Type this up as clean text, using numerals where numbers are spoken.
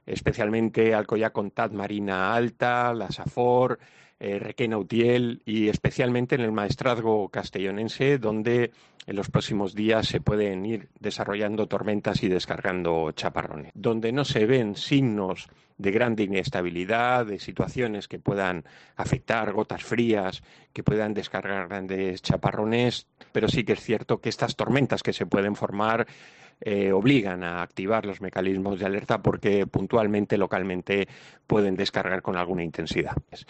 especialmente Alcoyá, Comtat, Marina Alta, La Safor, Requena, Utiel y especialmente en el Maestrazgo castellonense, donde en los próximos días se pueden ir desarrollando tormentas y descargando chaparrones. Donde no se ven signos de gran inestabilidad, de situaciones que puedan afectar, gotas frías, que puedan descargar grandes chaparrones, pero sí que es cierto que estas tormentas que se pueden formar obligan a activar los mecanismos de alerta porque puntualmente, localmente, pueden descargar con alguna intensidad.